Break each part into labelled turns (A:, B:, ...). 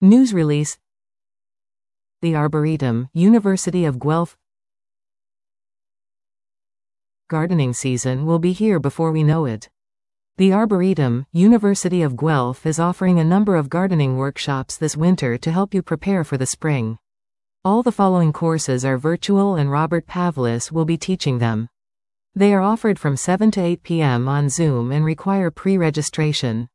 A: News release. The Arboretum, University of Guelph. Gardening season will be here before we know it. The Arboretum, University of Guelph is offering a number of gardening workshops this winter to help you prepare for the spring. All the following courses are virtual and Robert Pavlis will be teaching them. They are offered from 7 to 8 p.m. on Zoom and require pre-registration.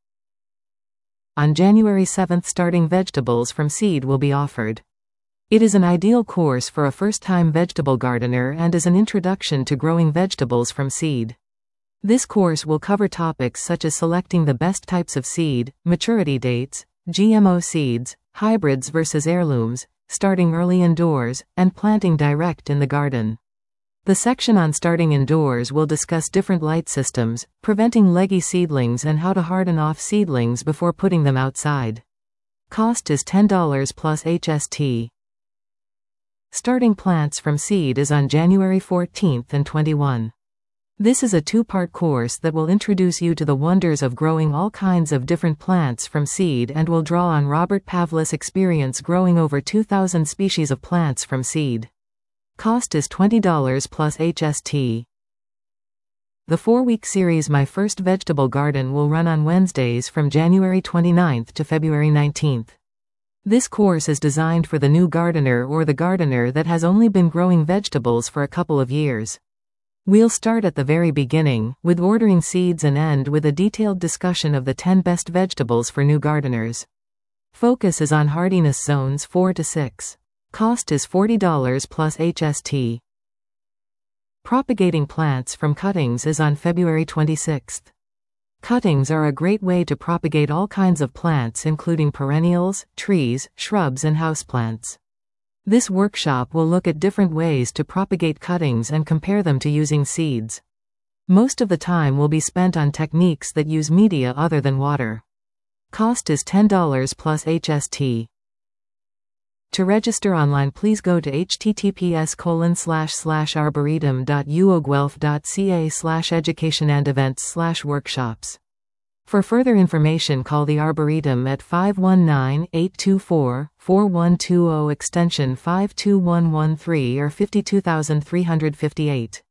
A: On January 7th, starting vegetables from seed will be offered. It is an ideal course for a first-time vegetable gardener and is an introduction to growing vegetables from seed. This course will cover topics such as selecting the best types of seed, maturity dates, GMO seeds, hybrids versus heirlooms, starting early indoors, and planting direct in the garden. The section on starting indoors will discuss different light systems, preventing leggy seedlings and how to harden off seedlings before putting them outside. Cost is $10 plus HST. Starting plants from seed is on January 14th and 21. This is a two-part course that will introduce you to the wonders of growing all kinds of different plants from seed and will draw on Robert Pavlis' experience growing over 2,000 species of plants from seed. Cost is $20 plus HST. The 4-week series My First Vegetable Garden will run on Wednesdays from January 29th to February 19th. This course is designed for the new gardener or the gardener that has only been growing vegetables for a couple of years. We'll start at the very beginning, with ordering seeds and end with a detailed discussion of the 10 best vegetables for new gardeners. Focus is on hardiness zones 4 to 6. Cost is $40 plus HST. Propagating plants from cuttings is on February 26th. Cuttings are a great way to propagate all kinds of plants including perennials, trees, shrubs and houseplants. This workshop will look at different ways to propagate cuttings and compare them to using seeds. Most of the time will be spent on techniques that use media other than water. Cost is $10 plus HST. To register online, please go to https://arboretum.uoguelph.ca/education-and-events/workshops. For further information, call the Arboretum at 519-824-4120 extension 52113 or 52358.